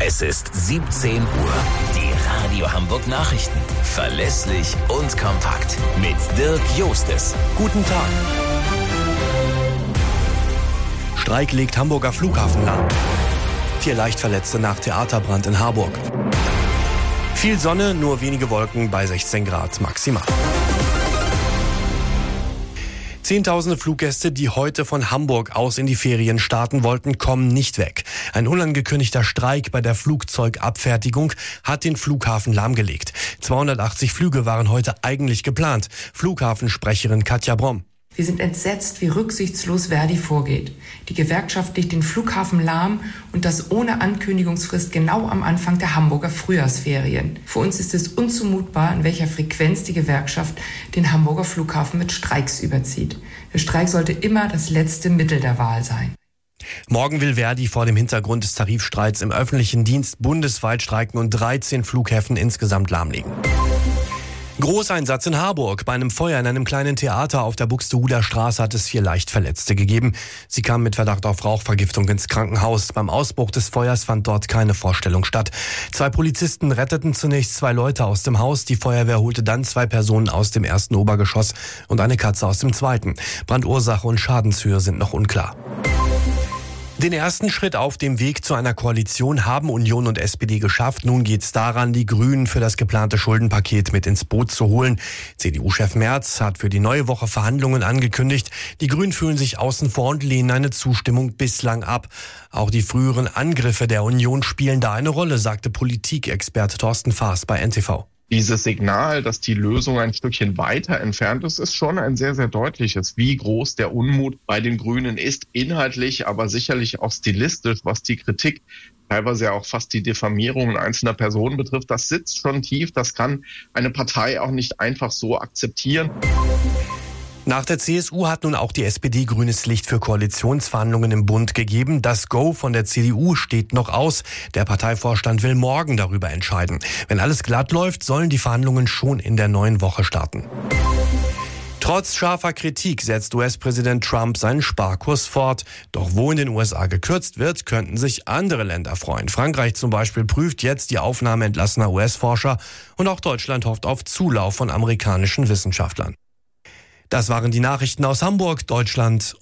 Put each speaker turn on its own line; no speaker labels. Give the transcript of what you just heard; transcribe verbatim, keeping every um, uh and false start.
Es ist siebzehn Uhr. Die Radio Hamburg Nachrichten. Verlässlich und kompakt. Mit Dirk Jostes. Guten Tag.
Streik legt Hamburger Flughafen lahm. Vier Leichtverletzte nach Theaterbrand in Harburg. Viel Sonne, nur wenige Wolken bei sechzehn Grad maximal. Zehntausende Fluggäste, die heute von Hamburg aus in die Ferien starten wollten, kommen nicht weg. Ein unangekündigter Streik bei der Flugzeugabfertigung hat den Flughafen lahmgelegt. zweihundertachtzig Flüge waren heute eigentlich geplant. Flughafensprecherin Katja Bromm.
Wir sind entsetzt, wie rücksichtslos Verdi vorgeht. Die Gewerkschaft legt den Flughafen lahm und das ohne Ankündigungsfrist genau am Anfang der Hamburger Frühjahrsferien. Für uns ist es unzumutbar, in welcher Frequenz die Gewerkschaft den Hamburger Flughafen mit Streiks überzieht. Der Streik sollte immer das letzte Mittel der Wahl sein.
Morgen will Verdi vor dem Hintergrund des Tarifstreits im öffentlichen Dienst bundesweit streiken und dreizehn Flughäfen insgesamt lahmlegen. Großeinsatz in Harburg. Bei einem Feuer in einem kleinen Theater auf der Buxtehuder Straße hat es vier Leichtverletzte gegeben. Sie kamen mit Verdacht auf Rauchvergiftung ins Krankenhaus. Beim Ausbruch des Feuers fand dort keine Vorstellung statt. Zwei Polizisten retteten zunächst zwei Leute aus dem Haus. Die Feuerwehr holte dann zwei Personen aus dem ersten Obergeschoss und eine Katze aus dem zweiten. Brandursache und Schadenshöhe sind noch unklar. Den ersten Schritt auf dem Weg zu einer Koalition haben Union und S P D geschafft. Nun geht's daran, die Grünen für das geplante Schuldenpaket mit ins Boot zu holen. C D U-Chef Merz hat für die neue Woche Verhandlungen angekündigt. Die Grünen fühlen sich außen vor und lehnen eine Zustimmung bislang ab. Auch die früheren Angriffe der Union spielen da eine Rolle, sagte Politikexperte Thorsten Faas bei N T V.
Dieses Signal, dass die Lösung ein Stückchen weiter entfernt ist, ist schon ein sehr, sehr deutliches. Wie groß der Unmut bei den Grünen ist, inhaltlich, aber sicherlich auch stilistisch, was die Kritik, teilweise ja auch fast die Diffamierungen einzelner Personen betrifft, das sitzt schon tief. Das kann eine Partei auch nicht einfach so akzeptieren.
Nach der C S U hat nun auch die S P D grünes Licht für Koalitionsverhandlungen im Bund gegeben. Das Go von der C D U steht noch aus. Der Parteivorstand will morgen darüber entscheiden. Wenn alles glatt läuft, sollen die Verhandlungen schon in der neuen Woche starten. Trotz scharfer Kritik setzt U S-Präsident Trump seinen Sparkurs fort. Doch wo in den U S A gekürzt wird, könnten sich andere Länder freuen. Frankreich zum Beispiel prüft jetzt die Aufnahme entlassener U S-Forscher und auch Deutschland hofft auf Zulauf von amerikanischen Wissenschaftlern. Das waren die Nachrichten aus Hamburg, Deutschland